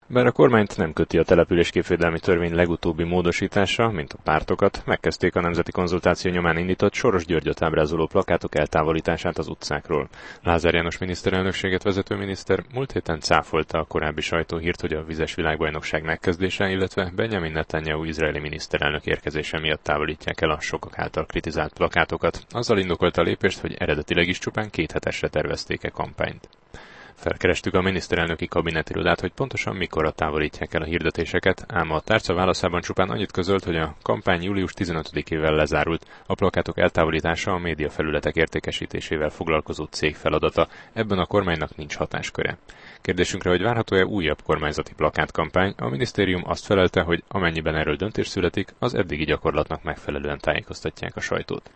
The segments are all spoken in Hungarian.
Bár a kormányt nem köti a településképvédelmi törvény legutóbbi módosítása, mint a pártokat, megkezdték a nemzeti konzultáció nyomán indított Soros Györgyöt ábrázoló plakátok eltávolítását az utcákról. Lázár János miniszterelnökséget vezető miniszter múlt héten cáfolta a korábbi sajtóhírt, hogy a vizes világbajnokság megkezdése, illetve Benjamin Netanyahu izraeli miniszterelnök érkezése miatt távolítják el a sokak által kritizált plakátokat. Azzal indokolta a lépést, hogy eredetileg is csupán 2 hetesre tervezték kampányt. Felkerestük a miniszterelnöki kabinetirodát, hogy pontosan mikorra távolítják el a hirdetéseket, ám a tárca válaszában csupán annyit közölt, hogy a kampány július 15-ével lezárult, a plakátok eltávolítása a médiafelületek értékesítésével foglalkozó cég feladata, ebben a kormánynak nincs hatásköre. Kérdésünkre, hogy várható-e újabb kormányzati plakátkampány, a minisztérium azt felelte, hogy amennyiben erről döntés születik, az eddigi gyakorlatnak megfelelően tájékoztatják a sajtót.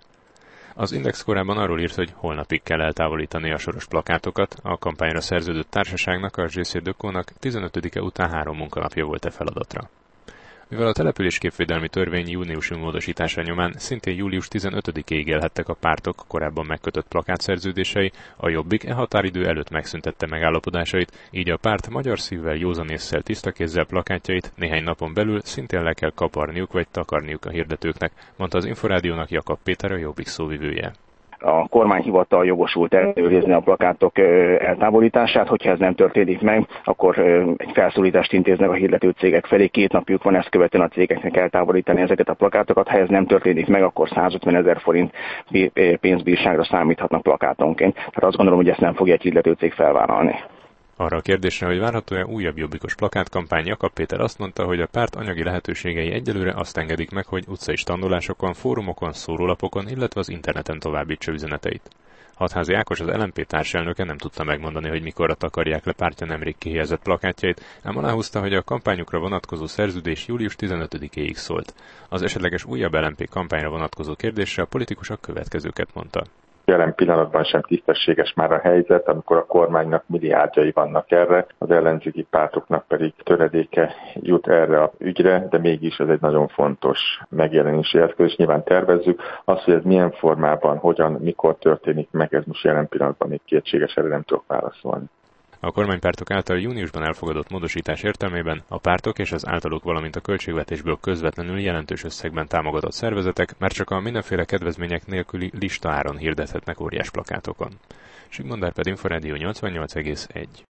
Az Index korábban arról írt, hogy holnapig kell eltávolítani a Soros plakátokat, a kampányra szerződött társaságnak, a JC Decaunak 15-e után 3 munkanapja volt e feladatra. Mivel a településképvédelmi törvény júniusi módosítása nyomán szintén július 15-ig élhettek a pártok korábban megkötött plakátszerződései, a Jobbik e határidő előtt megszüntette megállapodásait, így a párt magyar szívvel, józan ésszel, tiszta kézzel plakátjait néhány napon belül szintén le kell kaparniuk vagy takarniuk a hirdetőknek, mondta az Inforádiónak Jakab Péter, a Jobbik szóvivője. A kormányhivatal jogosult ellenőrizni a plakátok eltávolítását, hogyha ez nem történik meg, akkor egy felszólítást intéznek a hirdető cégek felé, 2 napjuk van, ezt követően a cégeknek eltávolítani ezeket a plakátokat, ha ez nem történik meg, akkor 150 000 forint pénzbírságra számíthatnak plakátonként. Tehát azt gondolom, hogy ezt nem fogja egy hirdető cég felvállalni. Arra a kérdésre, hogy várható-e újabb jobbikos plakátkampány, Jakab Péter azt mondta, hogy a párt anyagi lehetőségei egyelőre azt engedik meg, hogy utcai standolásokon, fórumokon, szórólapokon, illetve az interneten továbbítsa üzeneteit. Hatházi Ákos, az LMP társelnöke nem tudta megmondani, hogy mikorra takarják le pártja nemrég kihelyezett plakátjait, ám aláhúzta, hogy a kampányukra vonatkozó szerződés július 15-éig szólt. Az esetleges újabb LMP kampányra vonatkozó kérdésre a politikus a következőket mondta. Jelen pillanatban sem tisztességes már a helyzet, amikor a kormánynak milliárdjai vannak erre, az ellenzéki pártoknak pedig töredéke jut erre a ügyre, de mégis ez egy nagyon fontos megjelenési eszköz, és nyilván tervezzük. Az, hogy ez milyen formában, hogyan, mikor történik meg, ez most jelen pillanatban még kétséges, erre nem tudok válaszolni. A kormánypártok által júniusban elfogadott módosítás értelmében a pártok és az általuk, valamint a költségvetésből közvetlenül jelentős összegben támogatott szervezetek már csak a mindenféle kedvezmények nélküli listaáron hirdethetnek óriás plakátokon. Sigmond Árpád, Inforádió 88,1.